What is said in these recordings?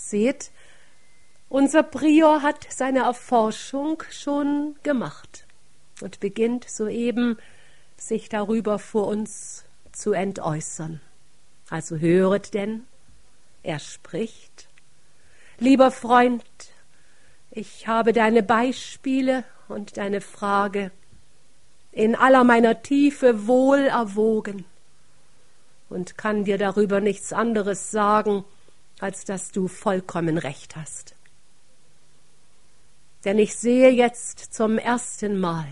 Seht, unser Prior hat seine Erforschung schon gemacht und beginnt soeben, sich darüber vor uns zu entäußern. Also höret denn, er spricht. Lieber Freund, ich habe deine Beispiele und deine Frage in aller meiner Tiefe wohl erwogen und kann dir darüber nichts anderes sagen, als dass du vollkommen recht hast. Denn ich sehe jetzt zum ersten Mal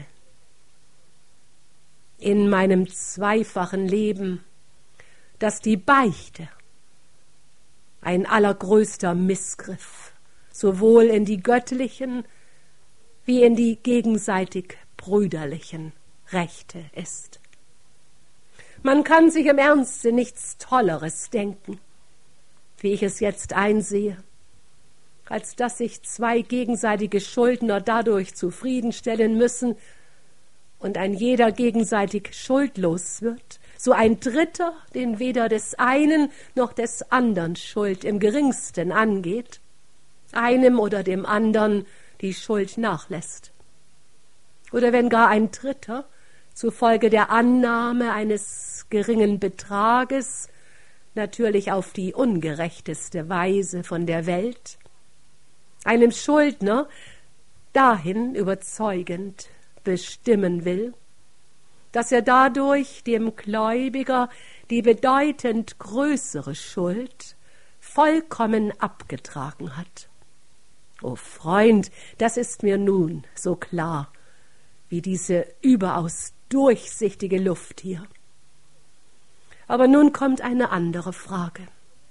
in meinem zweifachen Leben, dass die Beichte ein allergrößter Missgriff sowohl in die göttlichen wie in die gegenseitig brüderlichen Rechte ist. Man kann sich im Ernste nichts Tolleres denken, wie ich es jetzt einsehe, als dass sich zwei gegenseitige Schuldner dadurch zufriedenstellen müssen und ein jeder gegenseitig schuldlos wird, so ein Dritter, den weder des einen noch des andern Schuld im geringsten angeht, einem oder dem andern die Schuld nachlässt. Oder wenn gar ein Dritter zufolge der Annahme eines geringen Betrages, natürlich auf die ungerechteste Weise von der Welt, einem Schuldner dahin überzeugend bestimmen will, dass er dadurch dem Gläubiger die bedeutend größere Schuld vollkommen abgetragen hat. O Freund, das ist mir nun so klar wie diese überaus durchsichtige Luft hier. Aber nun kommt eine andere Frage.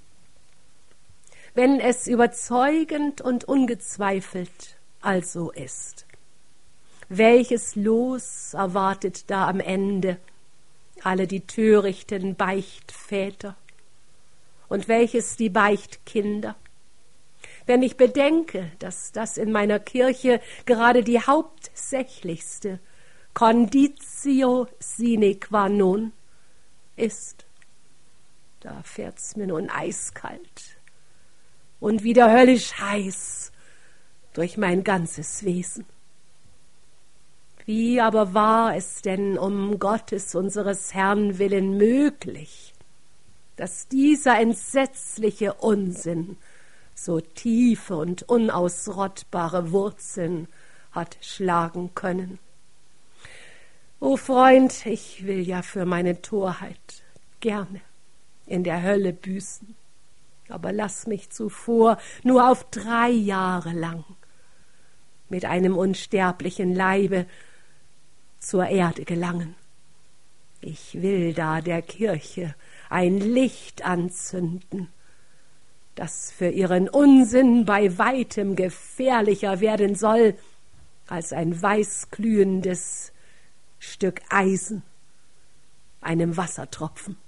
Wenn es überzeugend und ungezweifelt also ist, welches Los erwartet da am Ende alle die törichten Beichtväter und welches die Beichtkinder? Wenn ich bedenke, dass das in meiner Kirche gerade die hauptsächlichste Conditio sine qua non ist, da fährt's mir nun eiskalt und wieder höllisch heiß durch mein ganzes Wesen. Wie aber war es denn um Gottes, unseres Herrn willen möglich, dass dieser entsetzliche Unsinn so tiefe und unausrottbare Wurzeln hat schlagen können? O Freund, ich will ja für meine Torheit gerne in der Hölle büßen, aber lass mich zuvor nur auf 3 Jahre lang mit einem unsterblichen Leibe zur Erde gelangen. Ich will da der Kirche ein Licht anzünden, das für ihren Unsinn bei weitem gefährlicher werden soll als ein weißglühendes Stück Eisen einem Wassertropfen.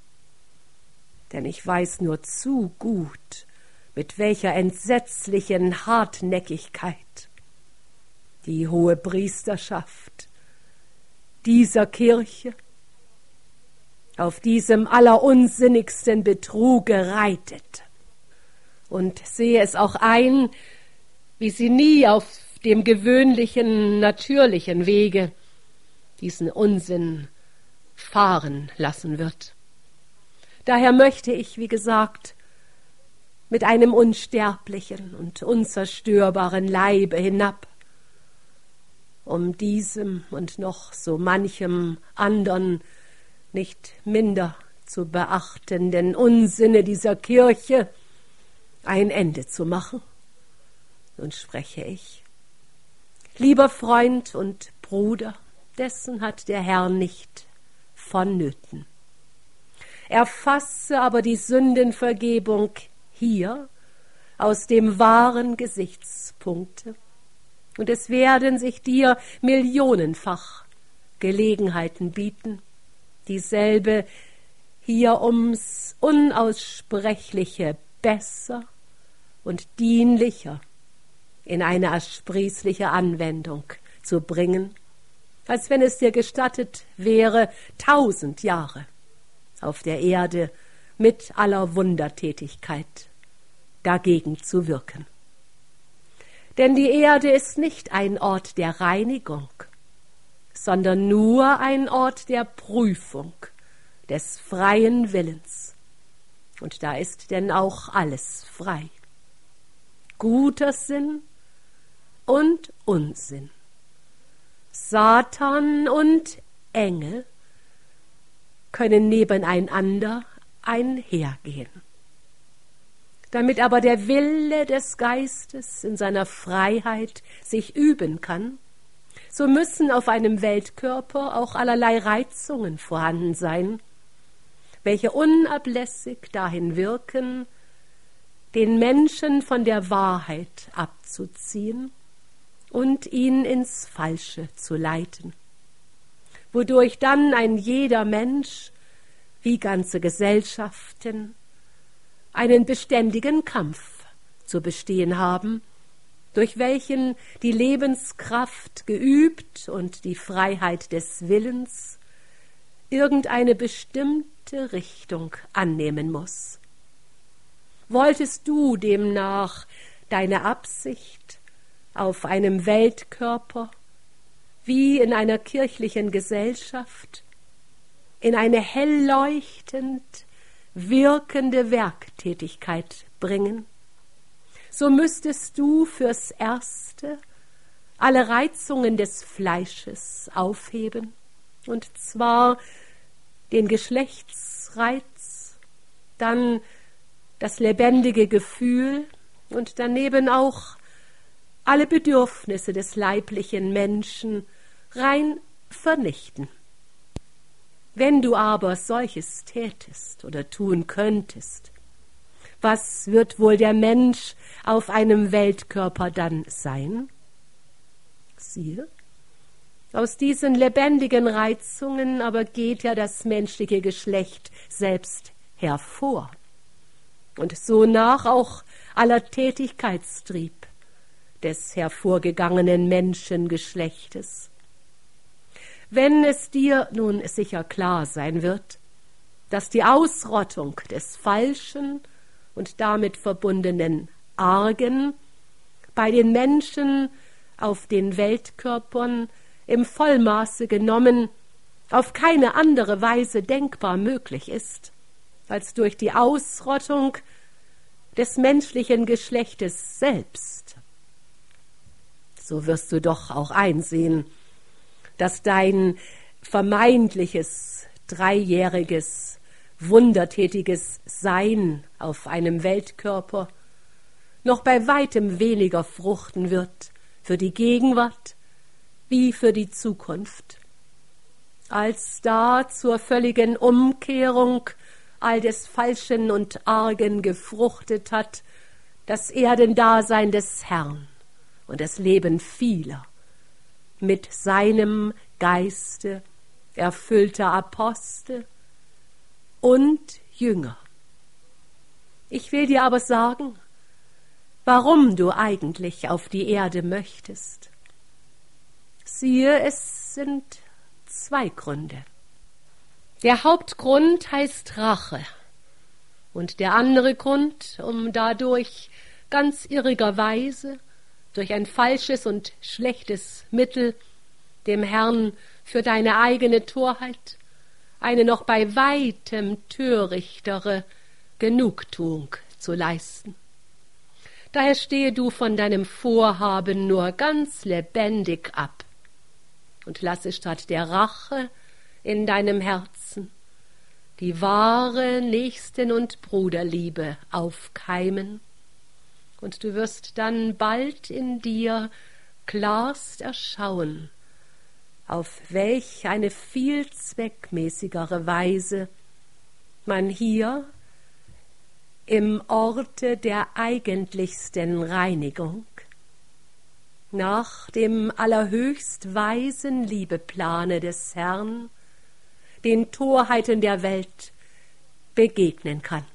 Denn ich weiß nur zu gut, mit welcher entsetzlichen Hartnäckigkeit die hohe Priesterschaft dieser Kirche auf diesem allerunsinnigsten Betruge reitet. Und sehe es auch ein, wie sie nie auf dem gewöhnlichen, natürlichen Wege diesen Unsinn fahren lassen wird. Daher möchte ich, wie gesagt, mit einem unsterblichen und unzerstörbaren Leibe hinab, um diesem und noch so manchem andern nicht minder zu beachtenden Unsinne dieser Kirche ein Ende zu machen. Nun spreche ich. Lieber Freund und Bruder, dessen hat der Herr nicht vonnöten. Erfasse aber die Sündenvergebung hier aus dem wahren Gesichtspunkte, und es werden sich dir millionenfach Gelegenheiten bieten, dieselbe hier ums Unaussprechliche besser und dienlicher in eine ersprießliche Anwendung zu bringen, als wenn es dir gestattet wäre, 1000 Jahre auf der Erde mit aller Wundertätigkeit dagegen zu wirken. Denn die Erde ist nicht ein Ort der Reinigung, sondern nur ein Ort der Prüfung, des freien Willens. Und da ist denn auch alles frei. Guter Sinn und Unsinn, Satan und Engel können nebeneinander einhergehen. Damit aber der Wille des Geistes in seiner Freiheit sich üben kann, so müssen auf einem Weltkörper auch allerlei Reizungen vorhanden sein, welche unablässig dahin wirken, den Menschen von der Wahrheit abzuziehen und ihn ins Falsche zu leiten, wodurch dann ein jeder Mensch, wie ganze Gesellschaften, einen beständigen Kampf zu bestehen haben, durch welchen die Lebenskraft geübt und die Freiheit des Willens irgendeine bestimmte Richtung annehmen muss. Wolltest du demnach deine Absicht auf einem Weltkörper wie in einer kirchlichen Gesellschaft in eine hell leuchtend wirkende Werktätigkeit bringen, so müsstest du fürs Erste alle Reizungen des Fleisches aufheben, und zwar den Geschlechtsreiz, dann das lebendige Gefühl und daneben auch alle Bedürfnisse des leiblichen Menschen rein vernichten. Wenn du aber solches tätest oder tun könntest, was wird wohl der Mensch auf einem Weltkörper dann sein? Siehe, aus diesen lebendigen Reizungen aber geht ja das menschliche Geschlecht selbst hervor und sonach auch aller Tätigkeitstrieb des hervorgegangenen Menschengeschlechtes. Wenn es dir nun sicher klar sein wird, dass die Ausrottung des Falschen und damit verbundenen Argen bei den Menschen auf den Weltkörpern im Vollmaße genommen auf keine andere Weise denkbar möglich ist, als durch die Ausrottung des menschlichen Geschlechtes selbst, so wirst du doch auch einsehen, dass dein vermeintliches, 3-jähriges, wundertätiges Sein auf einem Weltkörper noch bei weitem weniger fruchten wird für die Gegenwart wie für die Zukunft, als da zur völligen Umkehrung all des Falschen und Argen gefruchtet hat, das Erdendasein des Herrn und das Leben vieler, mit seinem Geiste erfüllter Apostel und Jünger. Ich will dir aber sagen, warum du eigentlich auf die Erde möchtest. Siehe, es sind 2 Gründe. Der Hauptgrund heißt Rache und der andere Grund, um dadurch ganz irrigerweise durch ein falsches und schlechtes Mittel dem Herrn für deine eigene Torheit eine noch bei weitem törichtere Genugtuung zu leisten. Daher stehe du von deinem Vorhaben nur ganz lebendig ab und lasse statt der Rache in deinem Herzen die wahre Nächsten- und Bruderliebe aufkeimen, und du wirst dann bald in dir klarst erschauen, auf welch eine viel zweckmäßigere Weise man hier im Orte der eigentlichsten Reinigung nach dem allerhöchst weisen Liebeplane des Herrn den Torheiten der Welt begegnen kann.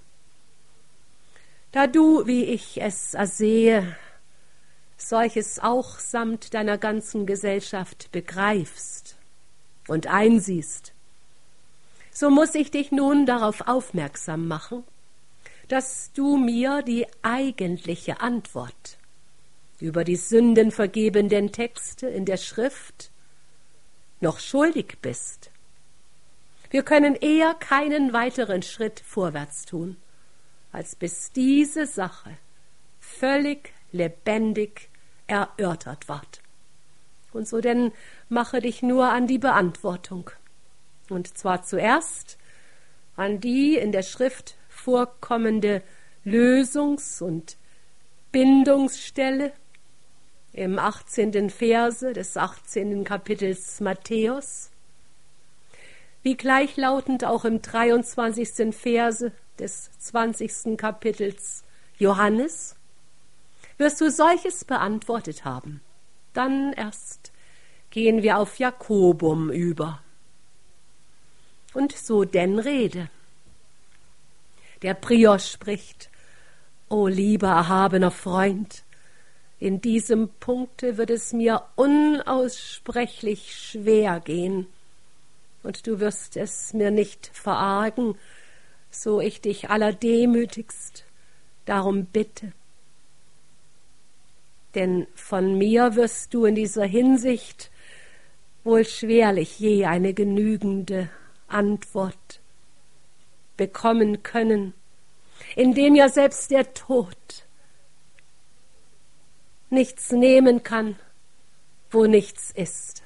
Da du, wie ich es ersehe, solches auch samt deiner ganzen Gesellschaft begreifst und einsiehst, so muß ich dich nun darauf aufmerksam machen, dass du mir die eigentliche Antwort über die sündenvergebenden Texte in der Schrift noch schuldig bist. Wir können eher keinen weiteren Schritt vorwärts tun, als bis diese Sache völlig lebendig erörtert ward. Und so denn mache dich nur an die Beantwortung, und zwar zuerst an die in der Schrift vorkommende Lösungs- und Bindungsstelle im 18. Verse des 18. Kapitels Matthäus, wie gleichlautend auch im 23. Verse des 20. Kapitels Johannes. Wirst du solches beantwortet haben, dann erst gehen wir auf Jakobum über. Und so denn rede. Der Prior spricht: O lieber erhabener Freund, in diesem Punkte wird es mir unaussprechlich schwer gehen, und du wirst es mir nicht verargen, so ich dich allerdemütigst darum bitte. Denn von mir wirst du in dieser Hinsicht wohl schwerlich je eine genügende Antwort bekommen können, indem ja selbst der Tod nichts nehmen kann, wo nichts ist.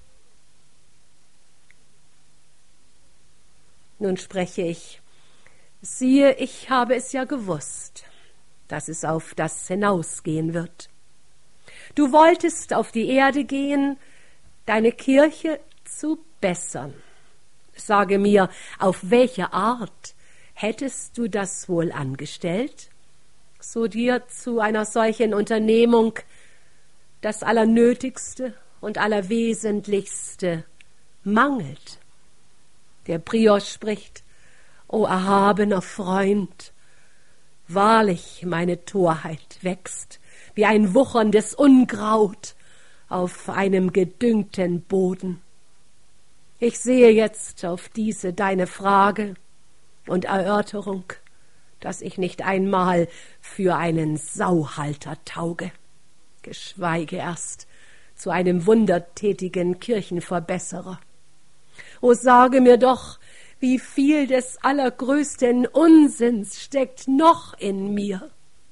Nun spreche ich: Siehe, ich habe es ja gewusst, dass es auf das hinausgehen wird. Du wolltest auf die Erde gehen, deine Kirche zu bessern. Sage mir, auf welche Art hättest du das wohl angestellt, so dir zu einer solchen Unternehmung das Allernötigste und Allerwesentlichste mangelt? Der Prior spricht: O erhabener Freund, wahrlich meine Torheit wächst wie ein wucherndes Unkraut auf einem gedüngten Boden. Ich sehe jetzt auf diese deine Frage und Erörterung, dass ich nicht einmal für einen Sauhalter tauge, geschweige erst zu einem wundertätigen Kirchenverbesserer. O sage mir doch, wie viel des allergrößten Unsinns steckt noch in mir?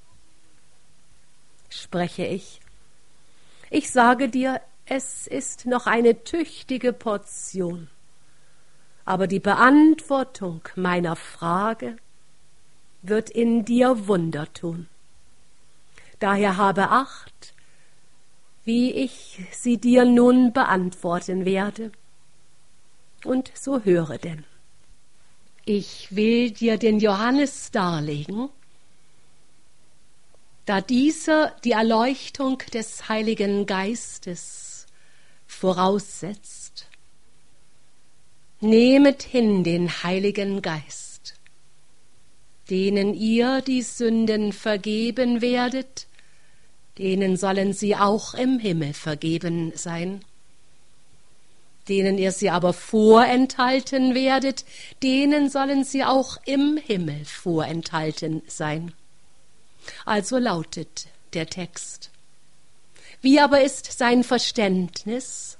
Spreche ich: Ich sage dir, es ist noch eine tüchtige Portion, aber die Beantwortung meiner Frage wird in dir Wunder tun. Daher habe Acht, wie ich sie dir nun beantworten werde, und so höre denn. Ich will dir den Johannes darlegen, da dieser die Erleuchtung des Heiligen Geistes voraussetzt. Nehmet hin den Heiligen Geist, denen ihr die Sünden vergeben werdet, denen sollen sie auch im Himmel vergeben sein. Denen ihr sie aber vorenthalten werdet, denen sollen sie auch im Himmel vorenthalten sein. Also lautet der Text. Wie aber ist sein Verständnis?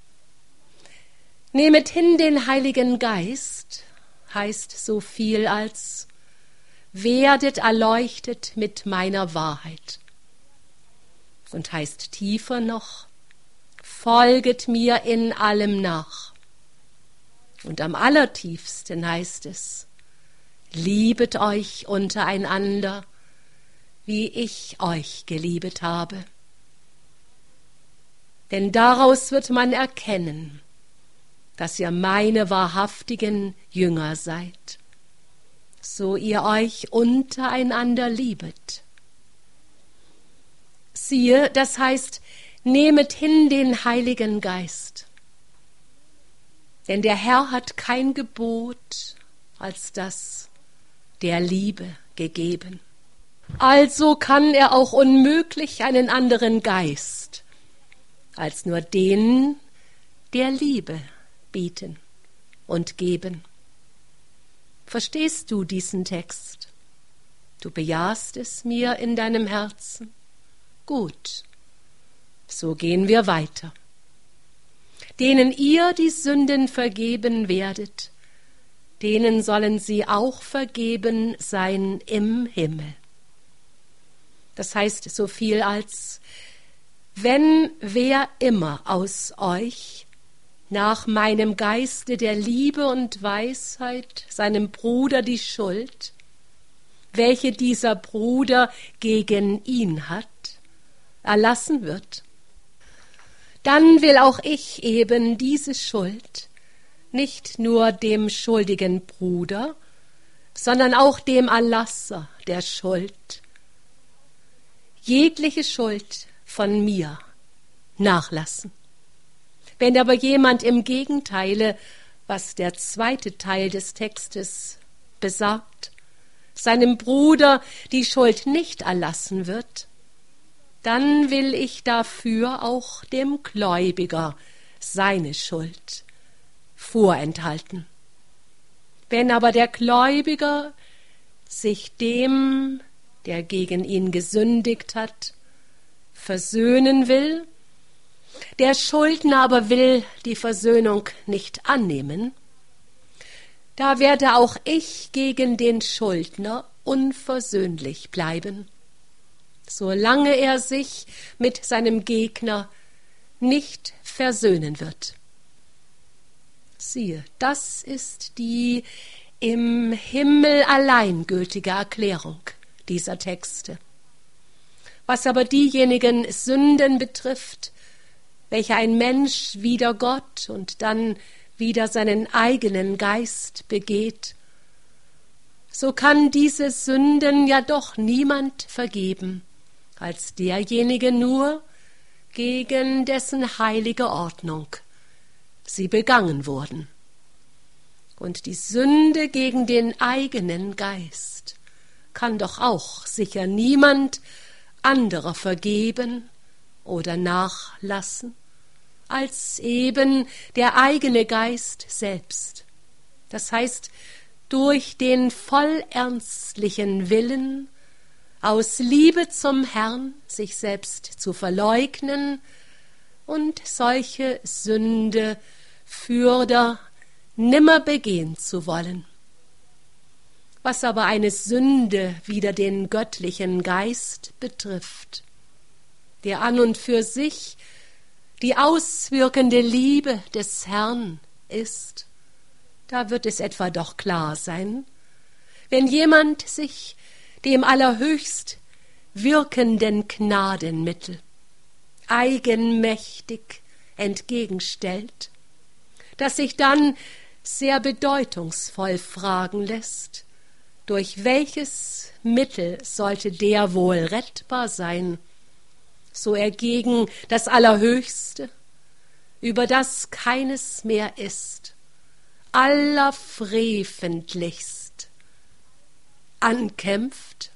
Nehmet hin den Heiligen Geist, heißt so viel als: werdet erleuchtet mit meiner Wahrheit. Und heißt tiefer noch: folget mir in allem nach. Und am allertiefsten heißt es: liebet euch untereinander, wie ich euch geliebet habe. Denn daraus wird man erkennen, dass ihr meine wahrhaftigen Jünger seid, so ihr euch untereinander liebet. Siehe, das heißt, nehmet hin den Heiligen Geist. Denn der Herr hat kein Gebot als das der Liebe gegeben. Also kann er auch unmöglich einen anderen Geist als nur den der Liebe bieten und geben. Verstehst du diesen Text? Du bejahst es mir in deinem Herzen. Gut, so gehen wir weiter. Denen ihr die Sünden vergeben werdet, denen sollen sie auch vergeben sein im Himmel. Das heißt so viel als, wenn wer immer aus euch nach meinem Geiste der Liebe und Weisheit seinem Bruder die Schuld, welche dieser Bruder gegen ihn hat, erlassen wird, dann will auch ich eben diese Schuld nicht nur dem schuldigen Bruder, sondern auch dem Erlasser der Schuld, jegliche Schuld von mir nachlassen. Wenn aber jemand im Gegenteile, was der zweite Teil des Textes besagt, seinem Bruder die Schuld nicht erlassen wird, dann will ich dafür auch dem Gläubiger seine Schuld vorenthalten. Wenn aber der Gläubiger sich dem, der gegen ihn gesündigt hat, versöhnen will, der Schuldner aber will die Versöhnung nicht annehmen, da werde auch ich gegen den Schuldner unversöhnlich bleiben, solange er sich mit seinem Gegner nicht versöhnen wird. Siehe, das ist die im Himmel allein gültige Erklärung dieser Texte. Was aber diejenigen Sünden betrifft, welche ein Mensch wider Gott und dann wider seinen eigenen Geist begeht, so kann diese Sünden ja doch niemand vergeben, als derjenige nur, gegen dessen heilige Ordnung sie begangen wurden. Und die Sünde gegen den eigenen Geist kann doch auch sicher niemand anderer vergeben oder nachlassen, als eben der eigene Geist selbst. Das heißt, durch den vollernstlichen Willen, aus Liebe zum Herrn sich selbst zu verleugnen und solche Sünde fürder nimmer begehen zu wollen. Was aber eine Sünde wider den göttlichen Geist betrifft, der an und für sich die auswirkende Liebe des Herrn ist, da wird es etwa doch klar sein, wenn jemand sich dem allerhöchst wirkenden Gnadenmittel eigenmächtig entgegenstellt, dass sich dann sehr bedeutungsvoll fragen lässt, durch welches Mittel sollte der wohl rettbar sein, so er gegen das Allerhöchste, über das keines mehr ist, allerfreventlichst ankämpft?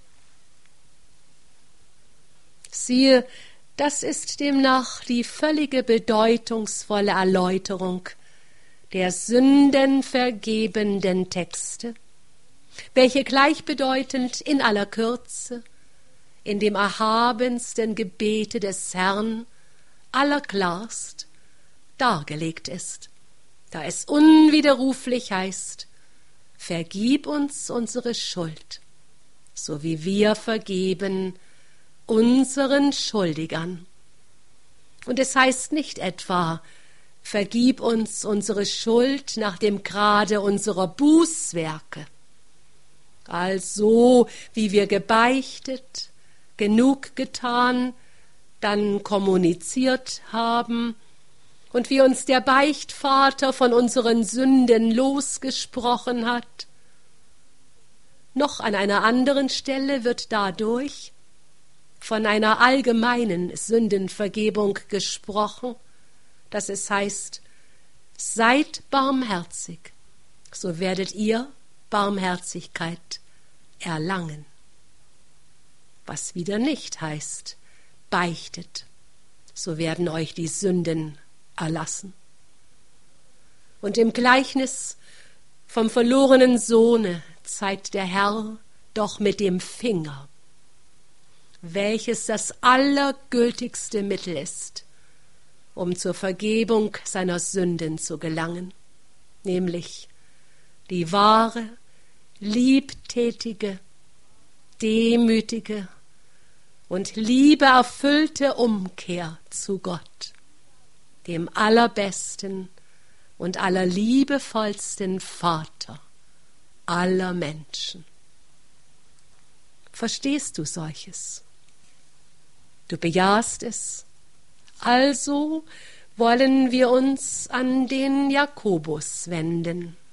Siehe, das ist demnach die völlige bedeutungsvolle Erläuterung der sündenvergebenden Texte, welche gleichbedeutend in aller Kürze in dem erhabensten Gebete des Herrn allerklarst dargelegt ist, da es unwiderruflich heißt: Vergib uns unsere Schuld, so wie wir vergeben unseren Schuldigern. Und es heißt nicht etwa: Vergib uns unsere Schuld nach dem Grade unserer Bußwerke, also wie wir gebeichtet, genug getan, dann kommuniziert haben und wie uns der Beichtvater von unseren Sünden losgesprochen hat. Noch an einer anderen Stelle wird dadurch von einer allgemeinen Sündenvergebung gesprochen, dass es heißt: Seid barmherzig, so werdet ihr Barmherzigkeit erlangen. Was wieder nicht heißt: Beichtet, so werden euch die Sünden erlassen. Und im Gleichnis vom verlorenen Sohne zeigt der Herr doch mit dem Finger, welches das allergültigste Mittel ist, um zur Vergebung seiner Sünden zu gelangen, nämlich die wahre, liebtätige, demütige und liebeerfüllte Umkehr zu Gott, dem allerbesten und allerliebevollsten Vater aller Menschen. Verstehst du solches? Du bejahst es. Also wollen wir uns an den Jakobus wenden.